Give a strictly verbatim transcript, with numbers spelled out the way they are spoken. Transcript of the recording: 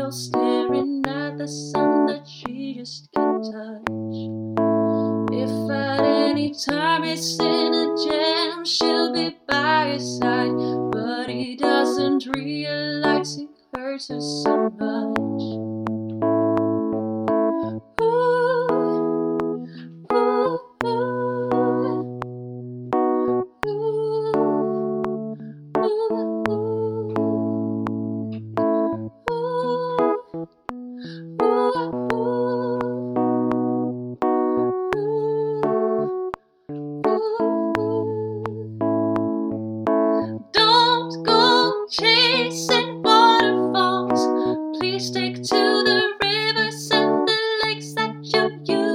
while staring at the sun that she just can't touch. If at any time it's in a jam, she'll be by his side, but he doesn't realize it hurts her so much. Don't go chasing waterfalls. Please stick to the rivers and the lakes that you use.